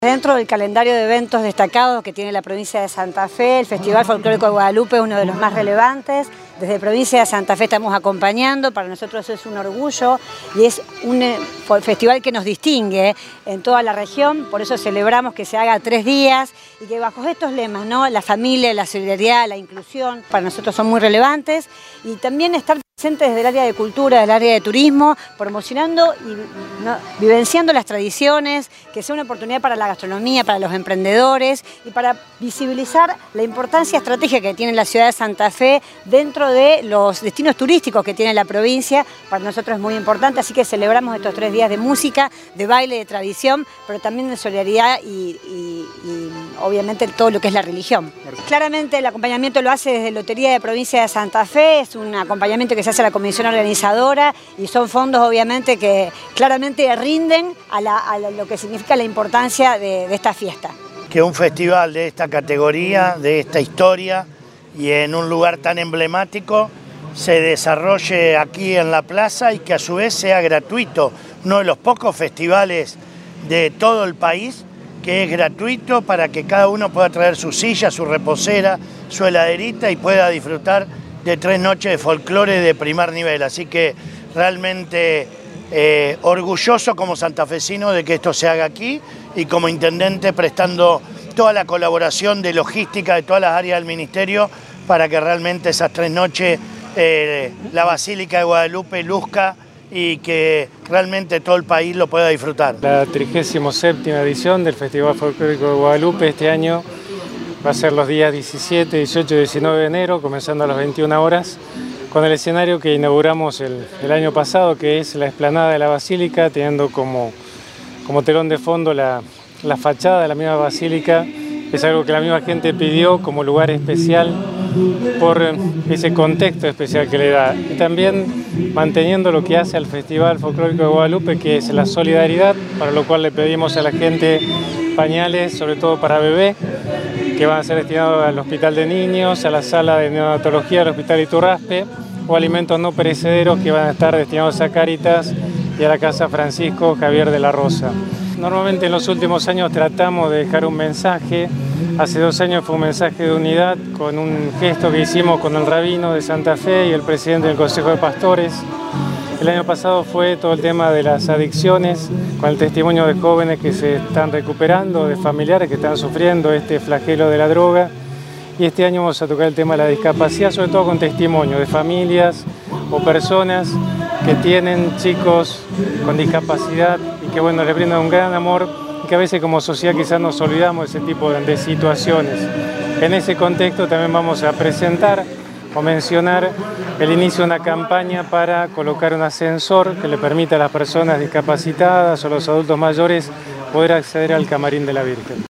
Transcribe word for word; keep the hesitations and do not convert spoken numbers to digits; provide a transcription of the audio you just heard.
Dentro del calendario de eventos destacados que tiene la provincia de Santa Fe, el Festival Folclórico de Guadalupe es uno de los más relevantes. Desde provincia de Santa Fe estamos acompañando, para nosotros es un orgullo y es un festival que nos distingue en toda la región, por eso celebramos que se haga tres días y que bajo estos lemas, ¿no? La familia, la solidaridad, la inclusión, para nosotros son muy relevantes, y también estar presentes desde el área de cultura, del área de turismo, promocionando y ¿no? vivenciando las tradiciones, que sea una oportunidad para la gastronomía, para los emprendedores y para visibilizar la importancia estratégica que tiene la ciudad de Santa Fe dentro de los destinos turísticos que tiene la provincia. Para nosotros es muy importante, así que celebramos estos tres días de música, de baile, de tradición, pero también de solidaridad y, y, y obviamente todo lo que es la religión. Claramente el acompañamiento lo hace desde Lotería de Provincia de Santa Fe, es un acompañamiento que se hace a la comisión organizadora y son fondos obviamente que claramente rinden a, la, a lo que significa la importancia de, de esta fiesta. Que un festival de esta categoría, de esta historia y en un lugar tan emblemático se desarrolle aquí en la plaza y que a su vez sea gratuito, uno de los pocos festivales de todo el país que es gratuito para que cada uno pueda traer su silla, su reposera, su heladerita y pueda disfrutar de tres noches de folclore de primer nivel. Así que realmente eh, orgulloso como santafesino de que esto se haga aquí y como intendente prestando toda la colaboración de logística de todas las áreas del ministerio para que realmente esas tres noches eh, la Basílica de Guadalupe luzca y que realmente todo el país lo pueda disfrutar. La trigésima séptima edición del Festival Folclórico de Guadalupe este año va a ser los días diecisiete, dieciocho y diecinueve de enero, comenzando a las veintiuna horas, con el escenario que inauguramos el, el año pasado, que es la explanada de la Basílica, teniendo como, como telón de fondo la, la fachada de la misma Basílica. Es algo que la misma gente pidió como lugar especial por ese contexto especial que le da. Y también manteniendo lo que hace al Festival Folclórico de Guadalupe, que es la solidaridad, para lo cual le pedimos a la gente pañales, sobre todo para bebé, que van a ser destinados al Hospital de Niños, a la Sala de Neonatología del Hospital Iturraspe, o alimentos no perecederos que van a estar destinados a Cáritas y a la Casa Francisco Javier de la Rosa. Normalmente en los últimos años tratamos de dejar un mensaje. Hace dos años fue un mensaje de unidad con un gesto que hicimos con el rabino de Santa Fe y el presidente del Consejo de Pastores. El año pasado fue todo el tema de las adicciones, con el testimonio de jóvenes que se están recuperando, de familiares que están sufriendo este flagelo de la droga. Y este año vamos a tocar el tema de la discapacidad, sobre todo con testimonio de familias o personas que tienen chicos con discapacidad y que bueno, les brindan un gran amor y que a veces como sociedad quizás nos olvidamos de ese tipo de, de situaciones. En ese contexto también vamos a presentar o mencionar el inicio de una campaña para colocar un ascensor que le permita a las personas discapacitadas o a los adultos mayores poder acceder al Camarín de la Virgen.